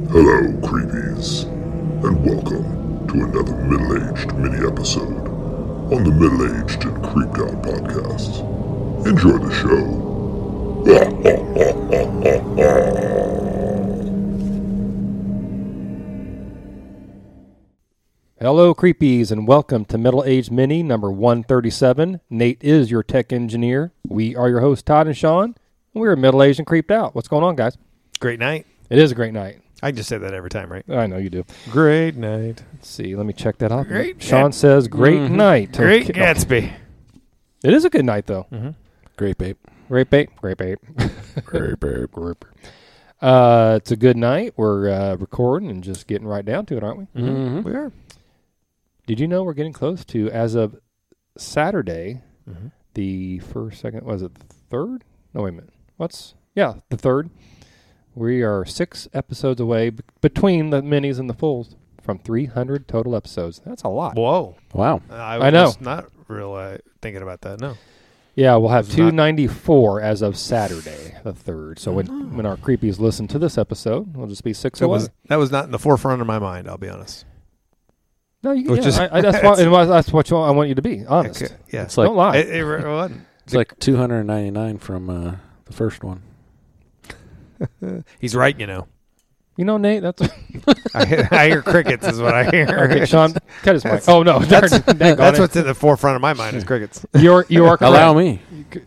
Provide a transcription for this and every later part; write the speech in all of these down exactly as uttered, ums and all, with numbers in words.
Hello, creepies, and welcome to another middle-aged mini-episode on the Middle-Aged and Creeped Out podcast. Enjoy the show. Hello, creepies, and welcome to Middle-Aged Mini number one thirty-seven. Nate is your tech engineer. We are your hosts, Todd and Sean, and we're middle-aged and creeped out. What's going on, guys? Great night. It is a great night. I just say that every time, right? I know you do. Great night. Let's see. Let me check that out. Great Sean Gat- says, great Mhm. night. Great Okay. Gatsby. It is a good night, though. Mm-hmm. Great babe. Great babe. Great babe. Great babe. Great babe. Uh, it's a good night. We're uh, recording and just getting right down to it, aren't we? Mm-hmm. We are. Did you know we're getting close to, as of Saturday, Mm-hmm. the first, second, was it the third? No, wait a minute. What's, yeah, the third. We are six episodes away b- between the minis and the fulls from three hundred total episodes. That's a lot. Whoa. Wow. Uh, I, I know. was not real uh, thinking about that, no. Yeah, we'll have It's not- two ninety-four as of Saturday, the third. So when, when our creepies listen to this episode, we'll just be six That away. was, that was not in the forefront of my mind, I'll be honest. no, you, which yeah, is- I, I, that's, what, and what- that's what you, I want you to be, honest. Okay, yeah. It's like Don't lie. It, it, it wasn't. it's like two hundred ninety-nine from uh, the first one. He's right, you know. You know, Nate, that's... I, hear- I hear crickets is what I hear. okay, Sean, cut his mic. Oh, no. That's, darn, dang on that's it. what's in the forefront of my mind is crickets. You're, you are correct. Allow me.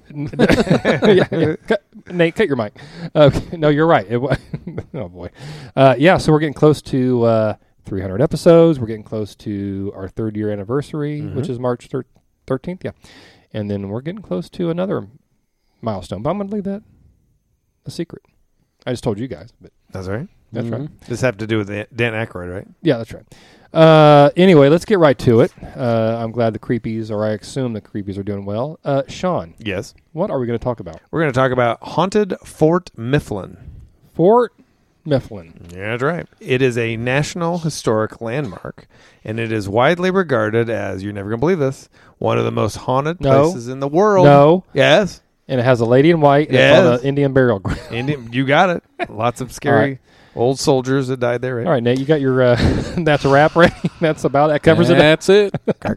yeah, yeah. Cut, Nate, cut your mic. Okay, no, you're right. It wa- oh boy, uh, yeah. So we're getting close to uh, three hundred episodes. We're getting close to our third year anniversary, Mhm. which is March thirteenth. Yeah, and then we're getting close to another milestone. But I'm going to leave that a secret. I just told you guys, but That's right. that's right. Mhm. This have to do with the, Dan Aykroyd, right? Yeah, that's right. Uh, anyway, let's get right to it. Uh, I'm glad the creepies, or I assume the creepies, are doing well. Uh, Sean, Yes. what are we going to talk about? We're going to talk about Haunted Fort Mifflin. Fort Mifflin. Yeah, that's right. It is a National Historic Landmark, and it is widely regarded as, you're never going to believe this, one of the most haunted No. places in the world. No. Yes. And it has a lady in white, and it's on Yes. the Indian burial ground. Indian, you got it. Lots of scary All right. old soldiers that died there, right? All right, Nate, you got your, uh, that's a wrap, right? That's about, that covers it. That's it.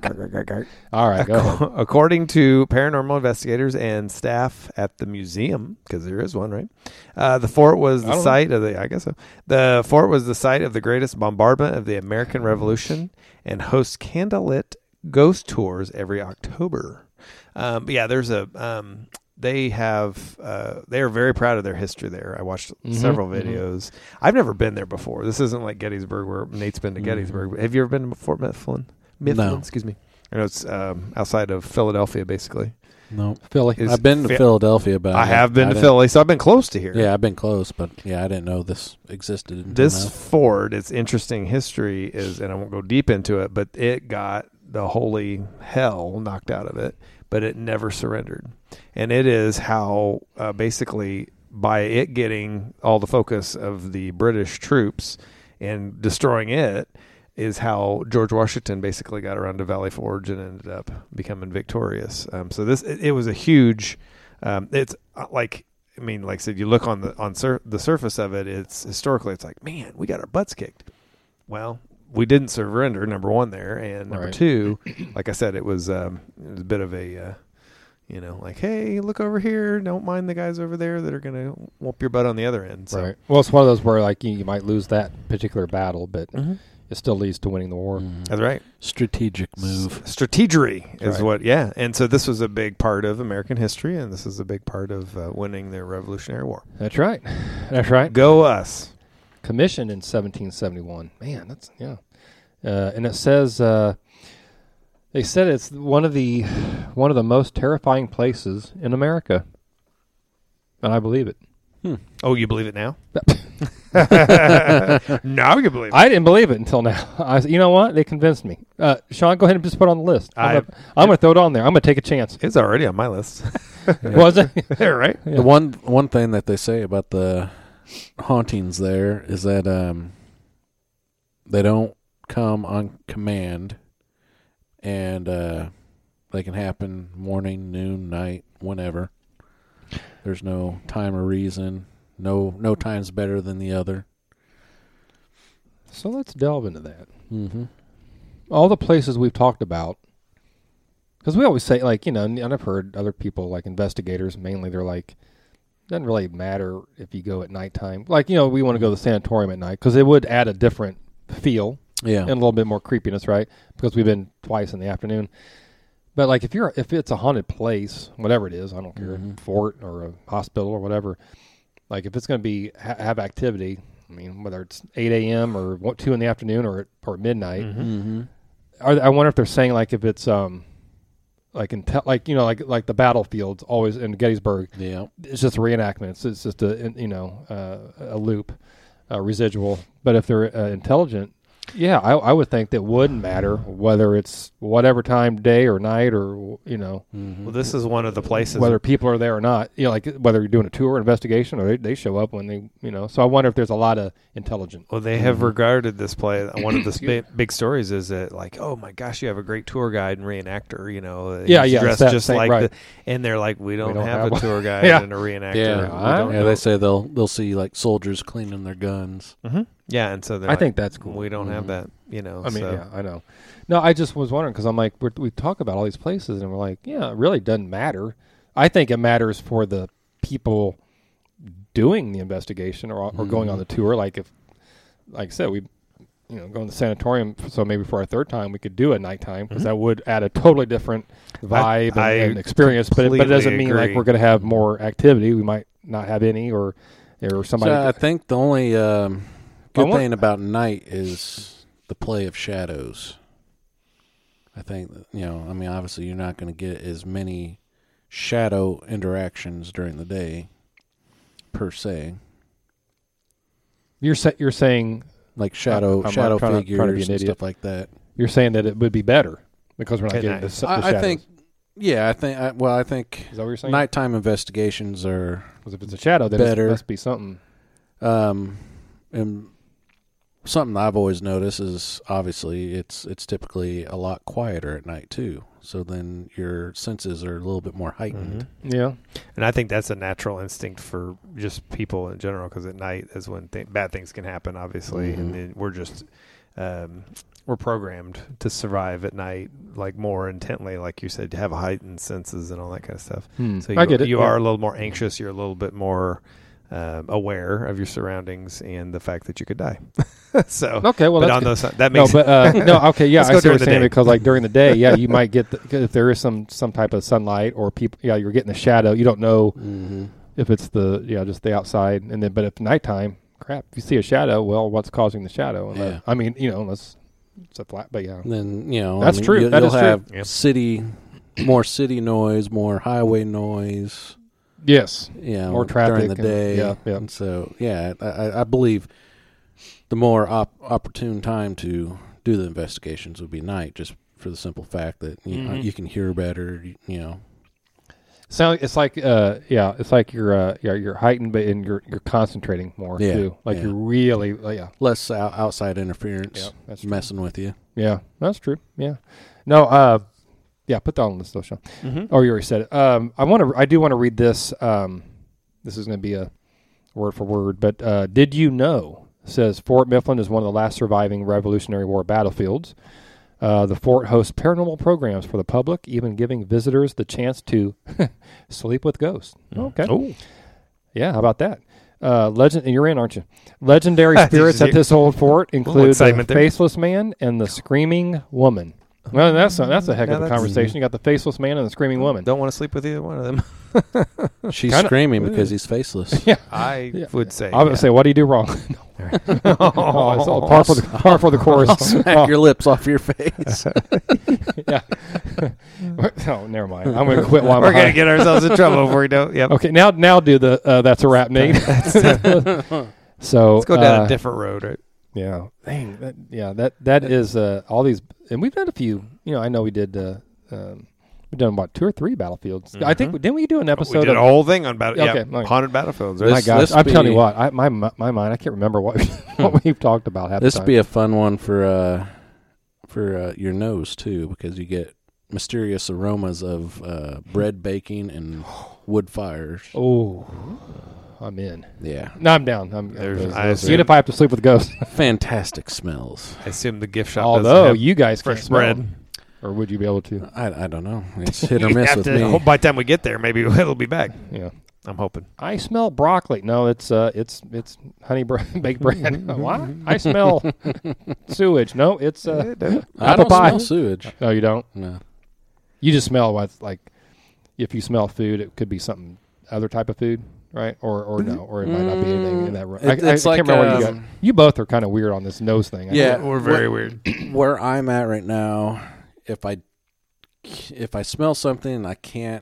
All right, go ahead. Ac- According to paranormal investigators and staff at the museum, because there is one, right? Uh, the fort was I the don't site of the, I guess so. The fort was the site of the greatest bombardment of the American Revolution and hosts candlelit ghost tours every October. Um, but yeah, there's a, um, they have, uh, they are very proud of their history there. I watched Mhm, several mhm. videos. I've never been there before. This isn't like Gettysburg where Nate's been to Mhm. Gettysburg. Have you ever been to Fort Mifflin? Mifflin, No. excuse me. I know it's um, outside of Philadelphia, basically. No. Philly. Is I've been to Phil- Philadelphia, but I have been to didn't- Philly, so I've been close to here. Yeah, I've been close, but yeah, I didn't know this existed. until This now. fort, its interesting history is, and I won't go deep into it, but it got the holy hell knocked out of it, but it never surrendered. And it is how uh, basically by it getting all the focus of the British troops and destroying it is how George Washington basically got around to Valley Forge and ended up becoming victorious. Um, so this, it, it was a huge, um, it's uh, like, I mean, like I said, you look on the, on sur- the surface of it, it's historically, it's like, man, we got our butts kicked. Well, we didn't surrender, number one there. And number Right. two, like I said, it was, um, it was a bit of a, uh, you know, like, hey, look over here. Don't mind the guys over there that are going to whoop your butt on the other end. So. Right. Well, it's one of those where, like, you, you might lose that particular battle, but Mhm. it still leads to winning the war. Mhm. That's right. Strategic move. Strategery is Right. what, yeah. And so this was a big part of American history, and this is a big part of uh, winning the Revolutionary War. That's right. That's right. Go us. Commissioned in seventeen seventy-one. Man, that's, yeah. Uh, and it says, uh, they said it's one of the one of the most terrifying places in America. And I believe it. Oh, you believe it now? Now you believe it. I didn't believe it until now. I, you know what? They convinced me. Uh, Sean, go ahead and just put it on the list. I'm I- gonna, I'm gonna throw it on there. I'm going to take a chance. It's already on my list. Was it? right? Yeah. The one one thing that they say about the hauntings there is that um, they don't come on command, and uh, they can happen morning, noon, night, whenever. There's no time or reason. No, no time's better than the other. So let's delve into that. Mm-hmm. All the places we've talked about, because we always say, like, you know, and I've heard other people, like investigators mainly, they're like, doesn't really matter if you go at nighttime. Like, you know, we want to go to the sanatorium at night because it would add a different feel Yeah. and a little bit more creepiness, right? Because we've been twice in the afternoon. But like if you're if it's a haunted place, whatever it is, I don't care, Mhm. fort or a hospital or whatever. Like if it's going to be ha- have activity, I mean, whether it's eight a.m. or what, two in the afternoon or at, or at midnight. Mhm. Mm-hmm. Are, I wonder if they're saying like if it's um like in te- like you know like like the battlefields always in Gettysburg, Yeah. it's just a reenactment. It's, it's just a you know uh, a loop, a residual. But if they're uh, intelligent, yeah, I, I would think that wouldn't matter whether it's whatever time, day or night, or you know Mm-hmm. Well, this is one of the places. whether people are there or not. You know, like whether you're doing a tour investigation or they, they show up when they you know. So I wonder if there's a lot of intelligent. Well, they have Mhm. regarded this play. One of the Excuse sp- big stories is that, like, oh my gosh, you have a great tour guide and reenactor. You know, Yeah, he's yeah, dressed that just same- like right. the, and they're like, we don't, don't have, have a one. tour guide Yeah. and a reenactor. Yeah. We I- don't Yeah, know. they say they'll they'll see like soldiers cleaning their guns. hmm Yeah, and so they're I like, think that's cool. we don't have Mhm. that. You know, I mean, so. yeah, I know. No, I just was wondering because I'm like, we're, we talk about all these places, and we're like, yeah, it really doesn't matter. I think it matters for the people doing the investigation or or going on the tour. Like if, like I said, we, you know, go in the sanatorium. So maybe for our third time, we could do a nighttime because Mhm. that would add a totally different vibe I and, and experience. But it, but it completely doesn't mean like agree. we're going to have more activity. We might not have any, or or somebody. So I think the only um, I good want- thing about night is the play of shadows. I think that, you know, I mean, obviously you're not going to get as many shadow interactions during the day, per se, you're sa- you're saying like shadow I'm shadow trying to- figures trying to be an and idiot. stuff like that. you're saying that it would be better because we're not At getting night. the, s- the I, I shadows. think, yeah, I think. I, well, I think Is that what you're saying? nighttime investigations are. Because if it's a shadow, then Better. it must be something. Um, and something I've always noticed is obviously it's it's typically a lot quieter at night too. So then your senses are a little bit more heightened. Mhm. Yeah. And I think that's a natural instinct for just people in general, because at night is when th- bad things can happen, obviously, Mhm. and then we're just um, we're programmed to survive at night, like more intently, like you said, to have heightened senses and all that kind of stuff. Hmm. So you, I get it. you yeah. are a little more anxious. You're a little bit more um, aware of your surroundings and the fact that you could die. so, Okay, well, but that's on good. those, that No, makes but uh, no, okay, yeah, Let's I go see what during you're the saying day. because, like, during the day, yeah, you might get the, 'cause if there is some some type of sunlight or people, yeah, you're getting the shadow. You don't know Mm-hmm. if it's the yeah, just the outside, and then but if nighttime, crap, if you see a shadow, well, what's causing the shadow? And Yeah. that- I mean, you know, unless it's a flat, but yeah, Then you know That's I mean, true. You, That you'll is true. have Yep. city, more city noise, more highway noise. yes, You know, More traffic during the and- day. yeah, yeah. And so yeah, I, I- I believe the more op- opportune time to do the investigations would be night, just for the simple fact that you know, Mhm. you can hear better. You, you know. sound it's like uh, yeah, it's like you're uh, yeah, you're heightened, but and you're you're concentrating more Yeah, too, like yeah. you're really uh, yeah, Less out- outside interference yeah, that's true. messing with you. Yeah, that's true. Yeah, no, uh, yeah, put that on the list, though, Sean. Mhm. Oh, you already said it. Um, I want to. I do want to read this. Um, this is going to be a word for word, but uh, did you know? Says Fort Mifflin is one of the last surviving Revolutionary War battlefields. Uh, the fort hosts paranormal programs for the public, even giving visitors the chance to sleep with ghosts. Okay, Oh, yeah, how about that? Uh, legend, and you're in, aren't you? Legendary spirits at this old fort include the excitement there. Faceless Man and the Screaming Woman. Well, that's a, that's a heck Yeah, of a that's- conversation. You got the Faceless Man and the Screaming Woman. don't want to sleep with either one of them. She's Kinda- screaming because he's faceless. Yeah, I Yeah. would say. I would say, what do you do wrong? oh, it's all par for the par for the course. Smack Oh, your lips off your face. yeah. oh, never mind. I'm going to quit while I'm We're gonna behind. get ourselves in trouble if we don't. Yep. Okay, now now do the uh, that's a wrap, Nate. so Let's go down uh, a different road. Right? Yeah, dang, that, yeah, that that is uh, all these, and we've done a few. You know, I know we did. Uh, um, we've done about two or three battlefields. I think Mhm. didn't we do an We episode? did of, a whole thing on battle. Okay, Yeah, okay. haunted battlefields. my Right? This- gosh, this I'm telling you be- what, I, my my mind, I can't remember what what we've talked about. Half This the would time. be a fun one for uh, for uh, your nose too, because you get mysterious aromas of uh, bread baking and wood fires. oh, I'm in. Yeah. No, I'm down. I'm, There's- I'm, I assume- even if I have to sleep with ghosts. Fantastic smells. I assume the gift shop doesn't Although have you guys can't fresh smell bread. it. Or would you be able to? I, I don't know. It's hit or You miss have with to- me. By the time we get there, maybe it'll be back. Yeah. I'm hoping. I smell broccoli. No, it's uh, it's it's honey bre- baked bread. What? I smell sewage. No, it's uh, I apple don't pie. smell sewage. No, you don't. No. You just smell what's like. If you smell food, it could be something other type of food, right? Or or no, or it might not be anything in that room. It- I, I, it's I like, can't remember what you um, got. You both are kind of weird on this nose thing. I Yeah. can't- We're very What- weird. Where I'm at right now, if I if I smell something and I can't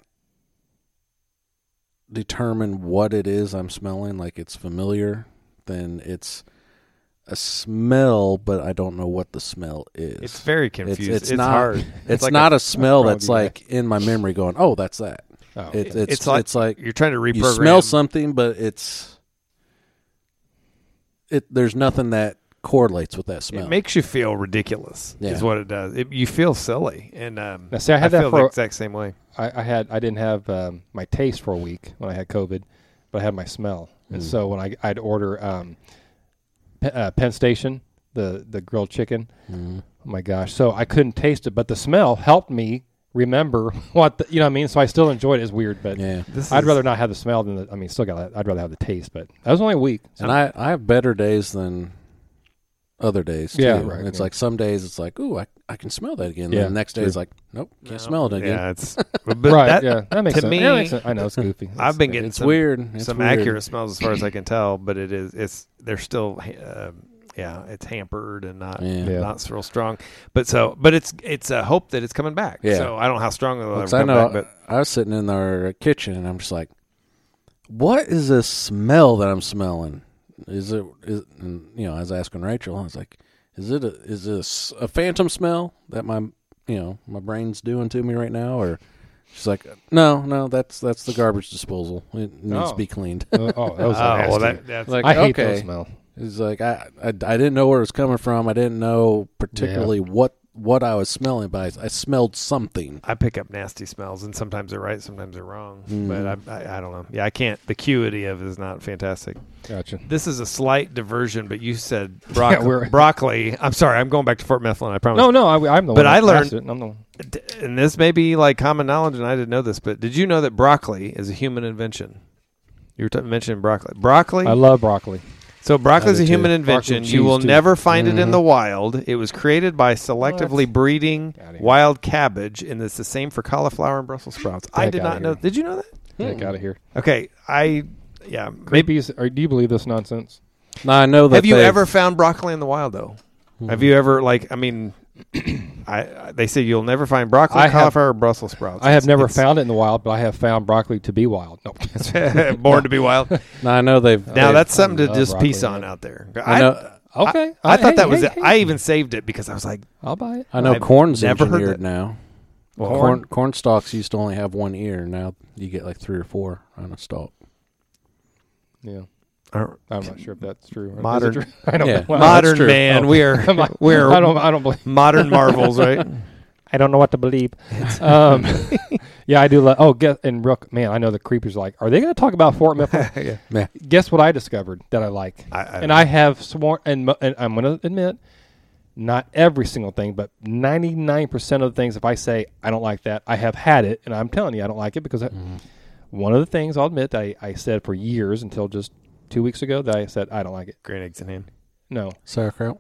determine what it is I'm smelling, like it's familiar, then it's a smell, but I don't know what the smell is. It's very confusing. it's It's, not- hard. It's like not a- a, smell I'll that's probably like in my memory going, oh, that's that. Oh. It, it's, It's it's like- like You're trying to reprogram. you smell something, but it's it. There's nothing that correlates with that smell. It makes you feel ridiculous. Yeah. Is what it does. It, you feel silly, and um, Now, see, I had that feel for- the exact same way. I, I had I didn't have um, my taste for a week when I had COVID, but I had my smell, and Mm. so when I I'd order um, Pe- uh, Penn Station the the grilled chicken. Mm. Oh my gosh! So I couldn't taste it, but the smell helped me remember what the, you know what I mean. So I still enjoyed it. It's weird, but Yeah, This I'd is- rather not have the smell than the. I mean, still got. I'd rather have the taste, but that was only a week. So and I, I have better days than other days too. Yeah, right, It's yeah. like some days it's like, ooh, I, I can smell that again. Yeah, And the next day true. it's like, nope, can't No. smell it again. Yeah, it's but right? that- yeah, that makes to sense. me- Yeah, that makes sense. I know it's goofy. I've been getting It's some, weird. It's some weird. accurate smells as far as I can tell, but it is it's they're still uh, yeah it's hampered and not Yeah. Yeah. not real strong. But so but it's it's a hope that it's coming back. Yeah. So I don't know how strong it'll ever 'Cause I come know back, but I was sitting in our kitchen and I'm just like, what is this smell that I'm smelling? Is it, is, and, you know, I was asking Rachel, I was like, is it a, is this a phantom smell that my, you know, my brain's doing to me right now? Or she's like, no, no, that's, that's the garbage disposal. It needs Oh. to be cleaned. Uh, oh, that was oh well nasty. that that's Like, I hate okay. those smell. It's like, I, I, I didn't know where it was coming from. I didn't know particularly what, what I was smelling, but I, I smelled something. I pick up nasty smells, and sometimes they're right, sometimes they're wrong. Mm. But I, I I don't know. Yeah, I can't. The acuity of it is not fantastic. Gotcha. This is a slight diversion, but you said broc- Yeah, we're- broccoli. I'm sorry, I'm going back to Fort Mifflin. I promise. No, no, I, I'm the But one. I that learned- asked it, and I'm the one. D- and this may be like common knowledge, and I didn't know this, but did you know that broccoli is a human invention? You were t- mentioning broccoli. Broccoli. I love broccoli. so broccoli is I a do human too. invention. Broccoli You cheese, will too. never find it in Mhm. the wild. It was created by selectively breeding Outta here. wild cabbage, and it's the same for cauliflower and Brussels sprouts. I Heck did outta not know. here. Did you know that? Get out of here. Okay, I yeah. Maybe. Maybe. Is, or do you believe this nonsense? Now I know that Have you they've- ever found broccoli in the wild though? Mhm. Have you ever like? I mean, I, I they say you'll never find broccoli, I have- cauliflower, or Brussels sprouts. I have It's- never it's found it in the wild, but I have found broccoli to be wild. No. born to be wild. Now I know they've. Now they've- that's something to love just broccoli, piece on man. out there. I know. Okay. I, I thought hey, that was hey, it. hey. I even saved it because I was like, I'll buy it. I know I've corn's never heard engineered that. now. well, Corn corn stalks used to only have one ear. Now you get like three or four on a stalk. Yeah. or- I'm not sure if that's true. Or- is it Modern- true? I don't Yeah. know. Well, modern that's true. man. Oh. We are I'm like, we're I don't. I don't believe. modern marvels, right? I don't know what to believe. Um, yeah, I do. Love, oh, guess and Rook, man, I know the creepers are like, are they going to talk about Fort Mifflin? yeah. Guess what I discovered that I like, I, I and I have sworn, and, mo- and I'm going to admit, not every single thing, but ninety-nine percent of the things. If I say I don't like that, I have had it, and I'm telling you I don't like it because I, one of the things I'll admit I, I said for years until just two weeks ago that I said I don't like it. green eggs in hand. No, Sauerkraut,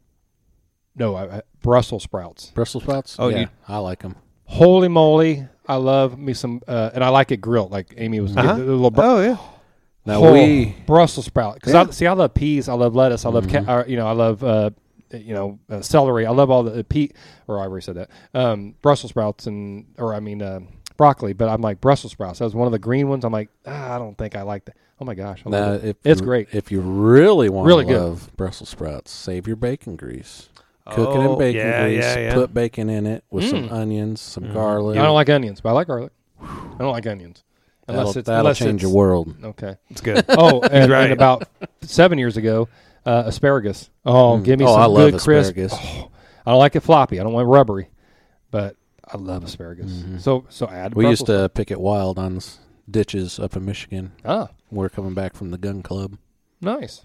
no, I, I, Brussels sprouts. Brussels sprouts. Oh, yeah, you- I like them. Holy moly! I love me some, uh, and I like it grilled. Like Amy was Uh-huh. getting the little. Br- Oh yeah. Now Oh, we Brussels sprout because Yeah. I see I love peas, I love lettuce, I love Mhm. ca- uh, you know I love uh, you know uh, celery, I love all the uh, pea or I already said that um, Brussels sprouts and or I mean uh, broccoli, but I'm like Brussels sprouts. That was one of the green ones. I'm like ah, I don't think I like that. Oh my gosh, I love now it. if It's you- great. If you really want Really to good. love Brussels sprouts, save your bacon grease. Cook it Oh, in bacon yeah, grease. yeah, yeah. Put bacon in it with some Mm. onions, some Mhm. garlic. I don't like onions, but I like garlic. I don't like onions unless that'll it's that'll unless change it's, your world. Okay. It's good. Oh, and, right. and about seven years ago, uh, asparagus. Oh, Mm. give me Oh, some I love good crisp. asparagus. Oh, I don't like it floppy. I don't want it rubbery, but I love asparagus. Mhm. So so add. We used Brussels to pick it wild on s- ditches up in Michigan. Ah, We're coming back from the gun club. nice.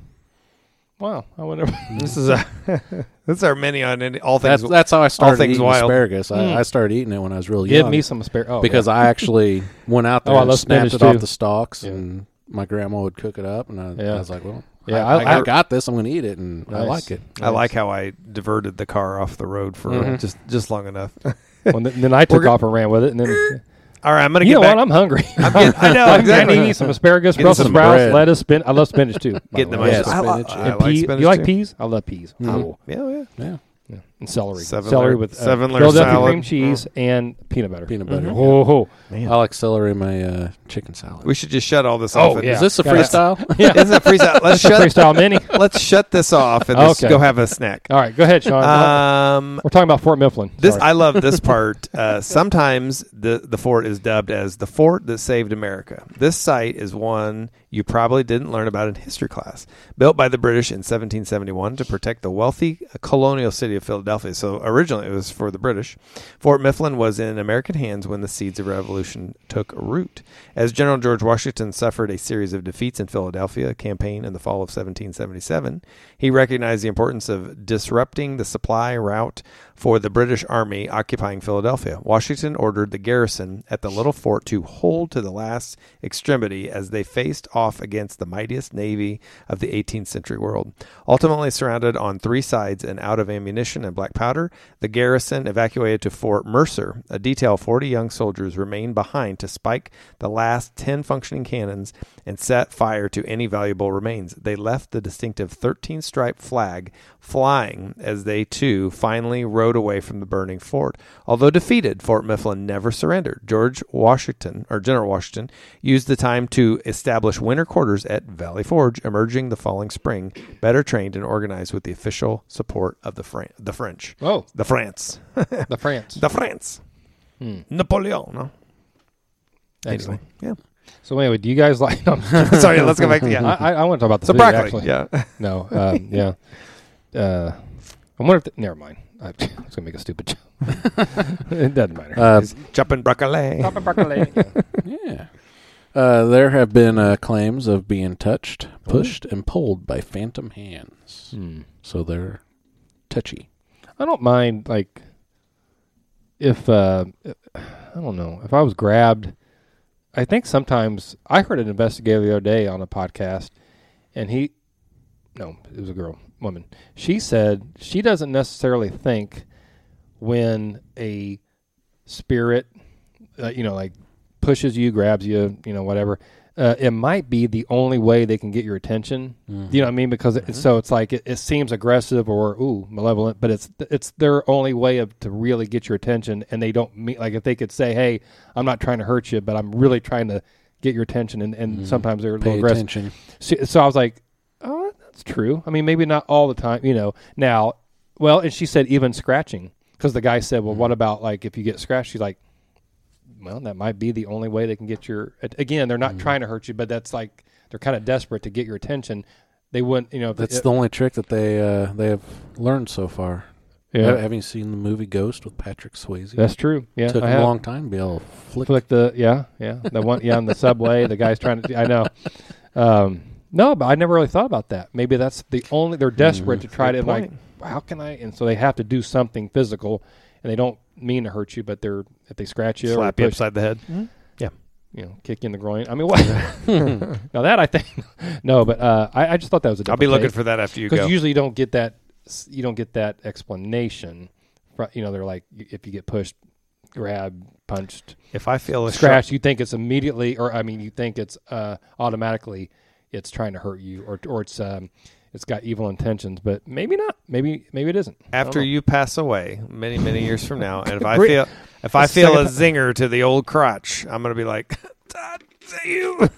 Wow, I wonder. This is a this is our menu on any, all things. That's, that's how I started things eating wild. asparagus. I, Mm. I started eating it when I was real Give young. me some asparagus. Oh, because yeah. I actually went out there Oh, I and love snapped spinach, it off too. the stalks, Yeah. and my grandma would cook it up, and I, Yeah. I was like, well, Yeah, I, I- I, I- got this. I'm going to eat it, and I Nice. like it. I like how I diverted the car off the road for Mhm. just just long enough. Well, then, then I took We're go- off and ran with it, and then All right, I'm gonna you get know back. what? I'm hungry. I'm getting, I know I'm exactly. gonna eat some asparagus, Getting Brussels some sprouts, bread. lettuce, spin. I love spinach too. by Getting the the way. Yeah, most. I, li- spinach, I yeah. And like pea- spinach you like too. peas? I love peas. Mhm. Oh, Yeah, yeah. Yeah, yeah. And celery. Seven celery layer- with uh, seven layer Philadelphia salad. cream cheese and peanut butter. peanut butter. Mhm. Oh, oh. Man. I like celery in my uh, chicken salad. We should just shut all this Oh, off. and- yeah. Is this a Got it. freestyle? yeah. Isn't it freestyle? Let's That's a shut. freestyle mini. Let's shut this off and let's Okay. go have a snack. All right, go ahead, Sean. Um, We're talking about Fort Mifflin. This Sorry. I love this part. Uh, sometimes the the fort is dubbed as the fort that saved America. This site is one you probably didn't learn about in history class. Built by the British in seventeen seventy-one to protect the wealthy colonial city of Philadelphia. So originally it was for the British. Fort Mifflin was in American hands when the seeds of revolution took root. As General George Washington suffered a series of defeats in Philadelphia campaign in the fall of seventeen seventy-seven, he recognized the importance of disrupting the supply route for the British Army occupying Philadelphia. Washington ordered the garrison at the little fort to hold to the last extremity as they faced off against the mightiest navy of the eighteenth century world. Ultimately surrounded on three sides and out of ammunition and black powder, the garrison evacuated to Fort Mercer. A detail of forty young soldiers remained behind to spike the last ten functioning cannons and set fire to any valuable remains. They left the distinctive thirteen-stripe flag flying as they too finally rode away from the burning fort. Although defeated, Fort Mifflin never surrendered. George Washington, or General Washington, used the time to establish winter quarters at Valley Forge, emerging the following spring, better trained and organized with the official support of the Fran- the French. Oh, The France. the France. The France. Hmm. Napoleon, no? Excellent. Anyway, So anyway, do you guys like? No, yeah. Sorry, let's go back to, yeah. I, I, I want to talk about the So food, broccoli, actually. yeah. No, um, yeah. Uh, I wonder if the, never mind. I, I was gonna make a stupid joke. It doesn't matter. Uh, Chopping broccoli. Papa broccoli. Yeah. yeah. Uh, there have been uh, claims of being touched, pushed, and pulled by phantom hands. Hmm. So they're touchy. I don't mind like if uh, I don't know if I was grabbed. I think sometimes I heard an investigator the other day on a podcast, and he, no, it was a girl, woman. She said she doesn't necessarily think when a spirit, uh, you know, like pushes you, grabs you, you know, whatever. Uh, it might be the only way they can get your attention. Mm-hmm. You know what I mean? Because it, so it's like it, it seems aggressive or ooh malevolent, but it's it's their only way of to really get your attention. And they don't mean like if they could say, "Hey, I'm not trying to hurt you, but I'm really trying to get your attention." And, and Mhm. sometimes they're a Pay little aggressive. attention. So, so I was like, "Oh, that's true." I mean, maybe not all the time, you know. Now, well, and she said even scratching because the guy said, "Well, what about like if you get scratched?" She's like, well, that might be the only way they can get your. Again, they're not Mm. trying to hurt you, but that's like they're kind of desperate to get your attention. They wouldn't, you know. if That's it, the only trick that they uh, they have learned so far. yeah. Have, have you seen the movie Ghost with Patrick Swayze? That's true. Yeah, Took I him have. a long time to be able to flick. Flick the yeah yeah the one yeah on the subway. The guy's trying to. I know. Um, no, but I never really thought about that. Maybe that's the only. They're desperate to try Good to like. point. How can I? And so they have to do something physical, and they don't mean to hurt you, but they're if they scratch you Slap or you push, upside the head. you know, kick you in the groin. I mean, what? Now that I think, no, but uh, I, I just thought that was a. I'll be double looking take. for that after you go. Because usually you don't get that. You don't get that explanation. fr- You know, they're like if you get pushed, grabbed, punched, If I feel a scratched, you think it's immediately, or I mean, you think it's uh, automatically it's trying to hurt you, or or it's um, it's got evil intentions, but maybe not. Maybe maybe it isn't. I don't after know. you pass away many many years from now, and if I Bri- feel if I That's the feel a second zinger to the old crotch, I'm gonna be like, Todd, is that you?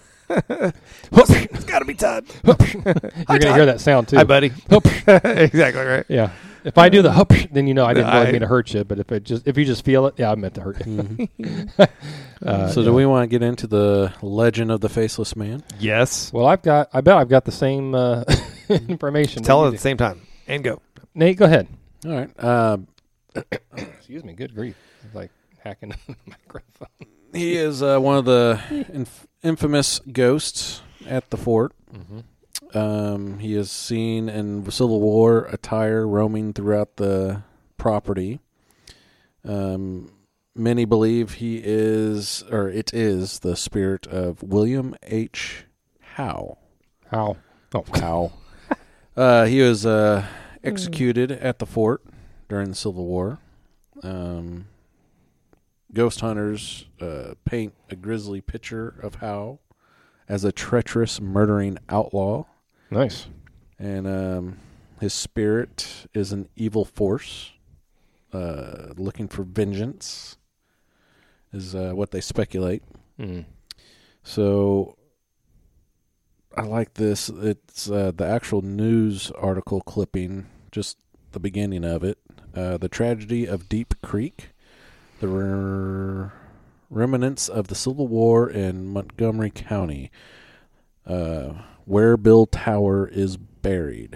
It's got to be Todd. You're gonna hear that sound too. Hi, buddy. Exactly right. Yeah. If I do the hup, then you know I didn't really I- mean to hurt you. But if it just if you just feel it, yeah, I meant to hurt you. Mhm. Uh, so yeah. do we want to get into the legend of the faceless man? Yes. Well, I've got. I bet I've got the same uh, information. Tell that it you at the do. same time and go. Nate, go ahead. All right. Uh, Excuse me. Good grief! It's like hacking the microphone. he is uh, one of the inf- infamous ghost at the fort. Mm-hmm. Um, he is seen in Civil War attire roaming throughout the property. Um, many believe he is, or it is, the spirit of William H. Howe. How? Oh, Howe. uh, he was uh, executed at the fort during the Civil War. Um, ghost hunters uh, paint a grisly picture of Howe as a treacherous, murdering outlaw. nice. And um, his spirit is an evil force uh, looking for vengeance, is uh, what they speculate. Mm. So I like this. It's uh, the actual news article clipping, just the beginning of it. Uh, the tragedy of Deep Creek, the re- remnants of the Civil War in Montgomery County, uh, where Bill Tower is buried.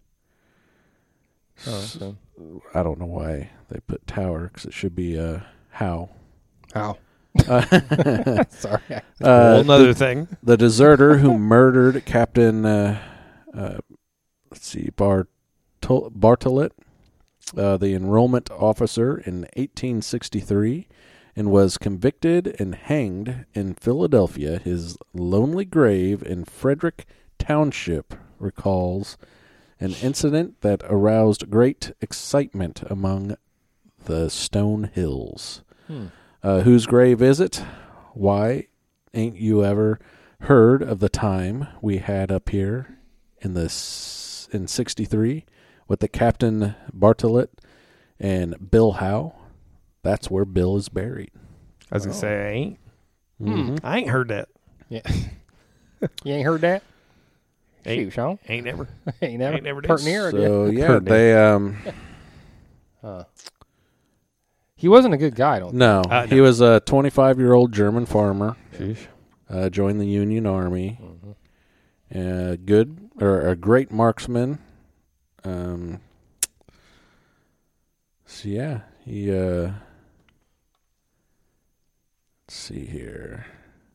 Oh, okay. I don't know why they put Tower, because it should be uh, How. How? Uh, Sorry. uh, Whole another thing. The deserter who murdered Captain, uh, uh, let's see, Bartol- Bartlett, uh, the enrollment officer in eighteen sixty-three, and was convicted and hanged in Philadelphia. His lonely grave in Frederick Township recalls an incident that aroused great excitement among the Stone Hills. Hmm. Uh, whose grave is it? Why ain't you ever heard of the time we had up here in the s- in sixty-three with the Captain Bartlett and Bill Howe? That's where Bill is buried. I was gonna Oh. say I ain't. Mhm. I ain't heard that. Yeah. You ain't heard that? Ain't, Shoot, Sean. ain't never. ain't never, ain't never did. hurt near it. So yeah, Heard they um Uh, he wasn't a good guy, I don't no, Uh, he no. was a twenty-five-year-old German farmer. Sheesh. Uh, joined the Union Army. think. Uh, good or a great marksman. Um. So yeah, he. Uh, let's see here.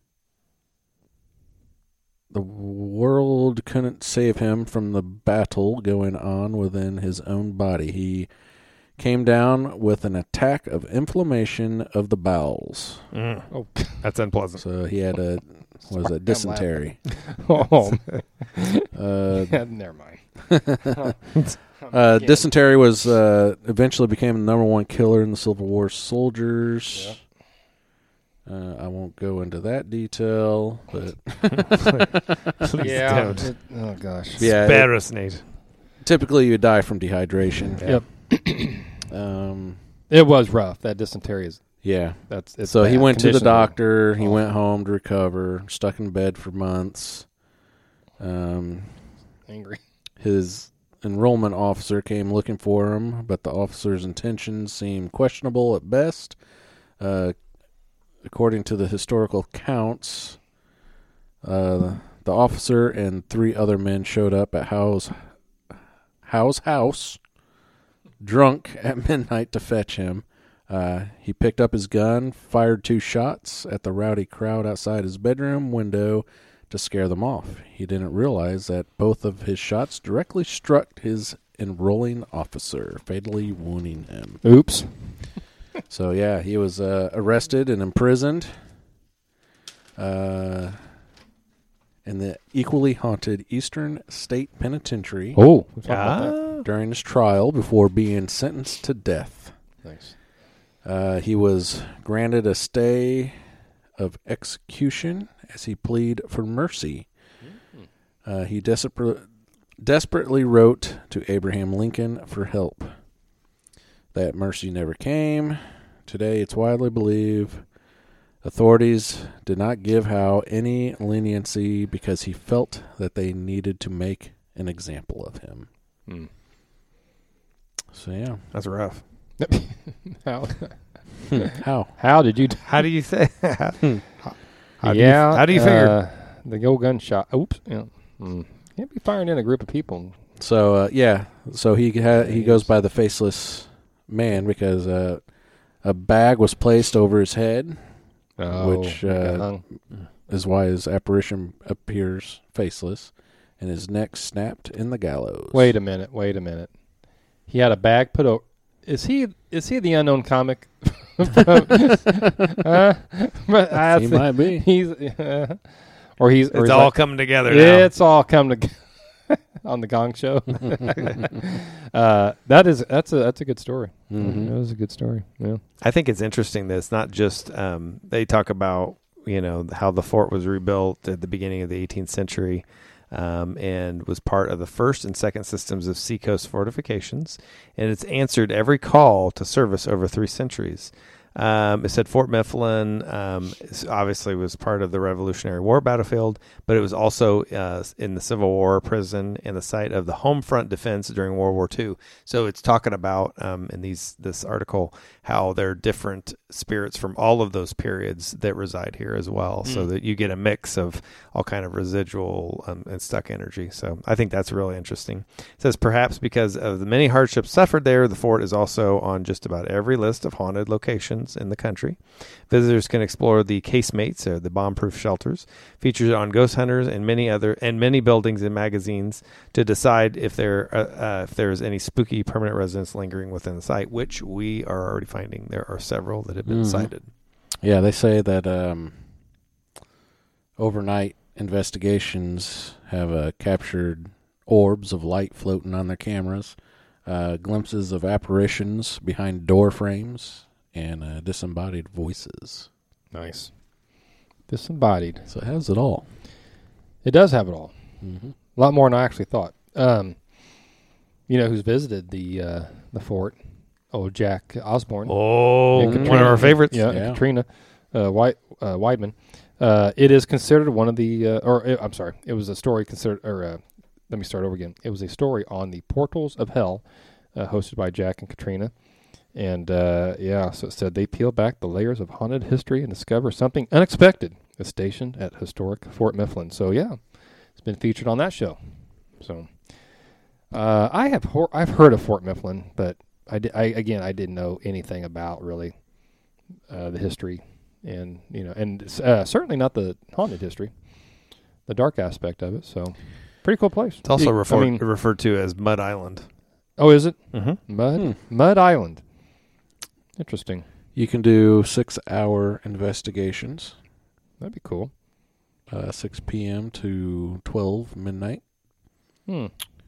The world couldn't save him from the battle going on within his own body. He came down with an attack of inflammation of the bowels. Mm. Oh, That's unpleasant. So he had a what was it dysentery. oh Uh, never mind. Uh, Yeah. dysentery was uh, eventually became the number one killer in the Civil War soldiers. Uh, I won't go into that detail, but Please Yeah. don't. it- oh gosh. yeah, it- Spare us, Nate. typically you die from dehydration. Yep. Um, It was rough. That dysentery is. yeah. That's. It's So he bad. went to the Conditions are doctor. He awful. went home to recover. Stuck in bed for months. Um, Angry. his enrollment officer came looking for him, but the officer's intentions seemed questionable at best. Uh, according to the historical accounts, uh, the officer and three other men showed up at Howe's, Howe's house, drunk at midnight to fetch him. Uh, he picked up his gun, fired two shots at the rowdy crowd outside his bedroom window to scare them off. He didn't realize that both of his shots directly struck his enrolling officer, fatally wounding him. Oops. So, yeah, he was uh, arrested and imprisoned uh, in the equally haunted Eastern State Penitentiary Oh. we'll talk about that. Ah. during his trial before being sentenced to death. Nice. Uh, he was granted a stay of execution as he pleaded for mercy. Uh, he desperate, desperately wrote to Abraham Lincoln for help. That mercy never came. Today, it's widely believed authorities did not give Howe any leniency because he felt that they needed to make an example of him. Hmm. So, yeah. That's rough. How? How? How did you? How do you say? how do you- yeah. how do you figure? Uh, the old gunshot. Oops. Yeah. Mm. Can't be firing in a group of people. So uh, yeah, so he ha- he goes by the faceless man because uh, a bag was placed over his head, Oh, Which, got uh, hung. is why his apparition appears faceless, and his neck snapped in the gallows. Wait a minute. Wait a minute. He had a bag put over. Is he? Is he the unknown comic? uh, but I He think might be. He's, uh, or he's. Or It's he's all like, coming together now. It's all come together on the Gong Show. uh, that is. That's a. That's a good story. Mhm. That was a good story. Yeah. I think it's interesting that it's not just um, they talk about you know how the fort was rebuilt at the beginning of the eighteenth century, um, and was part of the first and second systems of seacoast fortifications, and it's answered every call to service over three centuries. Um, it said Fort Mifflin um, is obviously was part of the Revolutionary War battlefield, but it was also uh, in the Civil War prison and the site of the home front defense during World War Two. So it's talking about um, in these this article how there are different spirits from all of those periods that reside here as well, mm. so that you get a mix of all kind of residual um, and stuck energy. So I think that's really interesting. It says perhaps because of the many hardships suffered there, the fort is also on just about every list of haunted locations in the country. Visitors can explore the casemates, or the bomb-proof shelters, featured on Ghost Hunters and many other and many buildings and magazines, to decide if there uh, uh, if there is any spooky permanent residents lingering within the site, which we are already finding. There are several that have been Mhm. cited. Yeah, they say that um, overnight investigations have uh, captured orbs of light floating on their cameras, uh, glimpses of apparitions behind door frames, and uh, disembodied voices. Nice. Disembodied. So it has it all. It does have it all. Mm-hmm. A lot more than I actually thought. Um, you know who's visited the uh, the fort? Oh, Jack Osborne. Oh, And one Katrina. of our favorites. Yeah, Yeah. Katrina uh, White, uh, Weidman. Uh, it is considered one of the, uh, or uh, I'm sorry, it was a story considered, or uh, let me start over again. It was a story on the Portals of Hell, uh, hosted by Jack and Katrina. And, uh, yeah, so it said they peel back the layers of haunted history and discover something unexpected is stationed at historic Fort Mifflin. So, yeah, it's been featured on that show. So, uh, I have hor- I've heard of Fort Mifflin, but I, di- I again, I didn't know anything about really uh, the history, and you know, and uh, certainly not the haunted history, the dark aspect of it. So, pretty cool place. It's also You- refer- I mean, referred to as Mud Island. oh, is it Mm-hmm. Mud Hmm. Mud Island? Interesting. You can do six-hour investigations, That'd be cool. uh, six p.m. to twelve midnight. Hmm.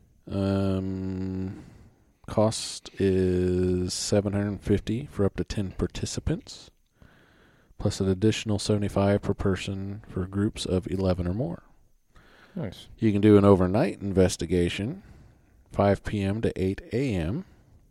Um, cost is seven hundred fifty for up to ten participants, plus an additional seventy-five per person for groups of eleven or more. Nice. You can do an overnight investigation, five p.m. to eight a.m.,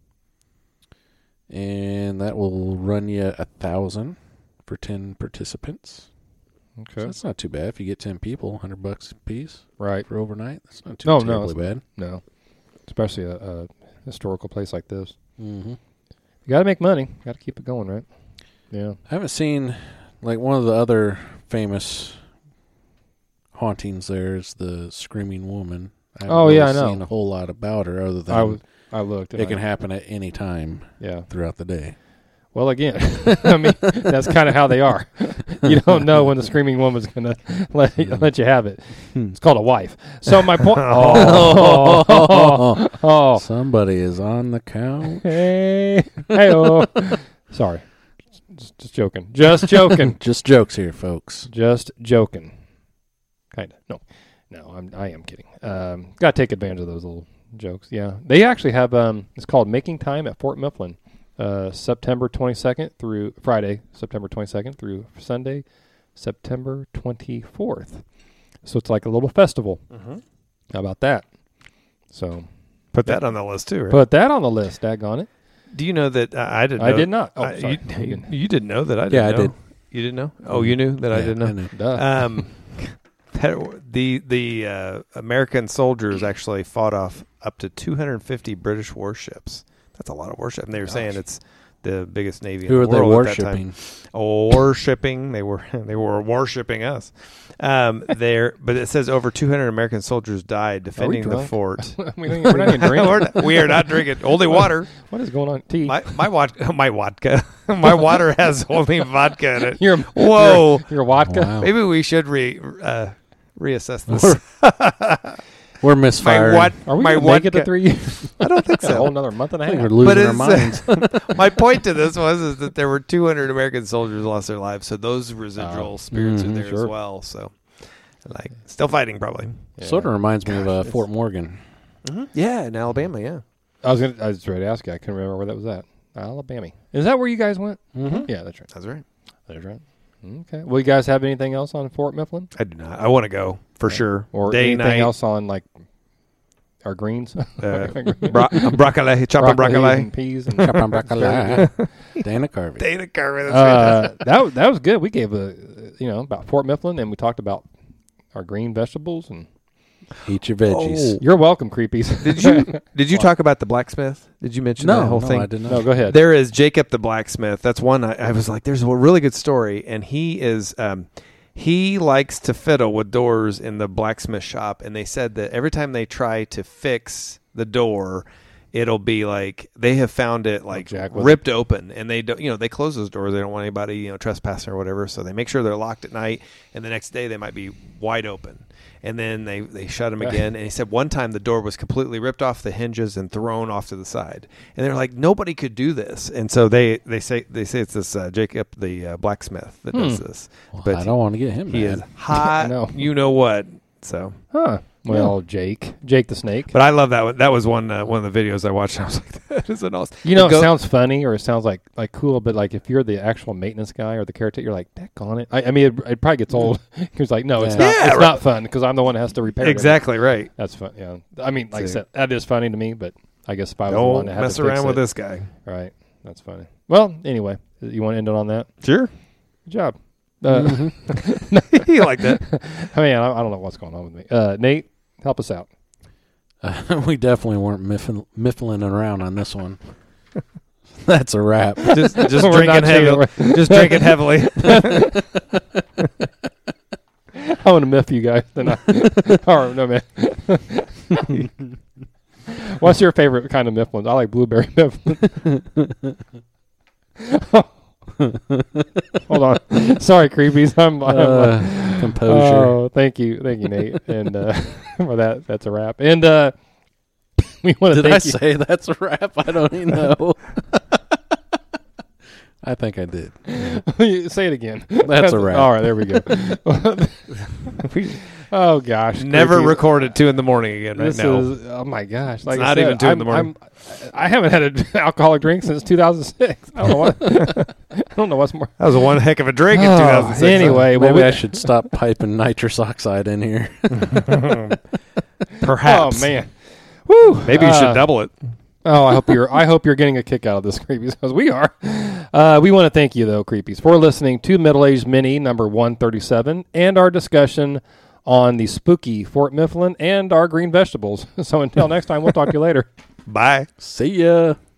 and that will run you a thousand for ten participants. Okay. So that's not too bad. If you get ten people, hundred bucks a piece Right. for overnight. That's not too No, no, terribly it's- bad. No. Especially a, a historical place like this. Mm-hmm. You got to make money. Got to keep it going, right? Yeah. I haven't seen, like, one of the other famous hauntings there is the Screaming Woman. I haven't Oh, really yeah, I know. seen a whole lot about her other than I was. I looked. and it can I- happen at any time Yeah. throughout the day. Well, again, I mean, that's kind of how they are. You don't know when the screaming woman's going to let let you have it. It's called a wife. So my point. Oh, oh, oh, Somebody is on the couch. hey, hey, oh. Sorry, just, just joking. Just joking. Just jokes here, folks. Just joking. Kind of. No, no, I'm. I am kidding. Um, got to take advantage of those little jokes. Yeah, they actually have. Um, it's called Making Time at Fort Mifflin. Uh, September twenty-second through Friday, September twenty-second through Sunday, September twenty-fourth. So it's like a little festival. Mm-hmm. How about that? So Put that on the list too, right? put that on the list. Daggone it. Do you know that uh, I didn't? I know, did not. Oh, I- sorry. You, you, you didn't know that I didn't Yeah, I know? did. You didn't know? Oh, you knew that I Yeah, didn't know? I knew. Duh. Um, that, the the uh, American soldiers actually fought off up to two hundred fifty British warships. That's a lot of warship. And they were Gosh. saying it's the biggest navy Who are in the they world at that time. worshipping? Worshipping. They were they were worshipping us. Um, there, but it says over two hundred American soldiers died defending the drunk? fort. we we're not even drinking. We're not- we are not drinking only water. What is going on? Tea. My my vodka, my vodka, my water has only vodka in it. your Whoa. Your, your vodka. Wow. Maybe we should re uh, reassess this. We're my misfiring. what? Are we my going to make it to vodka- three years? I don't think A whole so. another month and a I think half. we're losing But our minds. it's, my point to this was is that there were two hundred American soldiers lost their lives, so those residual Oh. spirits Mhm, are there sure. as well. So, like, still fighting probably. Yeah. Sort of reminds me of uh, it's- Fort Morgan. Mm-hmm. Yeah, in Alabama. Yeah. I was gonna. I was ready to ask you. I couldn't remember where that was at. Alabama. Is that where you guys went? Mm-hmm. Yeah, that's right. That's right. That's right. Okay. Will you guys have anything else on Fort Mifflin? I do not. I want to go for Yeah. sure. Or Day, anything night, else on like our greens? uh, bro- broccoli, chopping broccoli. and peas and Dana Carvey. Dana Carvey. That's uh, fantastic. that that was good. We gave a you know about Fort Mifflin, and we talked about our green vegetables. And Eat your veggies. Oh. you're welcome, creepies. Did you did you talk about the blacksmith? Did you mention No, that whole no, thing? I did not. no, go ahead. There is Jacob the blacksmith. That's one I, I was like, there's a really good story, and he is um, he likes to fiddle with doors in the blacksmith shop, and they said that every time they try to fix the door, it'll be like they have found it like jack with ripped open, and they don't, you know, they close those doors. They don't want anybody, you know, trespassing or whatever, so they make sure they're locked at night, and the next day they might be wide open. And then they, they shut them again. And he said one time the door was completely ripped off the hinges and thrown off to the side. And they're like, nobody could do this. And so they, they say they say it's this uh, Jacob the uh, blacksmith that does Hmm. this. Well, But I don't want to get him he mad. is hot. I know. You know what? So, Huh. Well, Jake, Jake the Snake. but I love that one. That was one uh, one of the videos I watched. I was like, that is an awesome. You know, The it go- sounds funny or it sounds like, like cool, but like if you're the actual maintenance guy or the caretaker, you're like, deck on it. I, I mean, it, it probably gets old. He's like, no, it's Yeah. not. Yeah, it's right. not fun because I'm the one that has to repair it. Exactly right. That's fun. Yeah. I mean, like I See. said, that is funny to me, but I guess if I was the one Don't that had mess to fix around with it, this guy. right? That's funny. Well, anyway, you want to end it on that? Sure. Good job. Uh, You like that? I mean, I, I don't know what's going on with me. Uh, Nate, help us out. Uh, we definitely weren't miffin, miffling around on this one. That's a wrap. Just just We're drinking not heavily. cheating. Just drinking heavily. I want to miff you guys. Then I, or no man. What's your favorite kind of mifflins? I like blueberry mifflin. Hold on. Sorry, creepies. I'm, I'm Uh, composure. Oh, thank you, thank you, Nate. And uh, for that, that's a wrap. And uh, we want to Did thank I say that's a wrap? I don't even know. I think I did. you. Say it again. That's a wrap. All right, there we go. Oh gosh, Never creepies. record at two in the morning again. Right This now. is oh my gosh! Like I not said, even two in I'm- the morning. I'm- I haven't had an alcoholic drink since two thousand six. I don't know what. I don't know what's more. That was one heck of a drink in Oh, two thousand six. anyway, well, Maybe we- I should stop piping nitrous oxide in here. Perhaps. Oh man, woo! Maybe you Uh, should double it. Oh, I hope you're. I hope you're getting a kick out of this, creepies, because we are. Uh, we want to thank you, though, creepies, for listening to Middle Aged Mini number one thirty-seven and our discussion on the spooky Fort Mifflin and our green vegetables. So until next time, we'll talk to you later. Bye. See ya.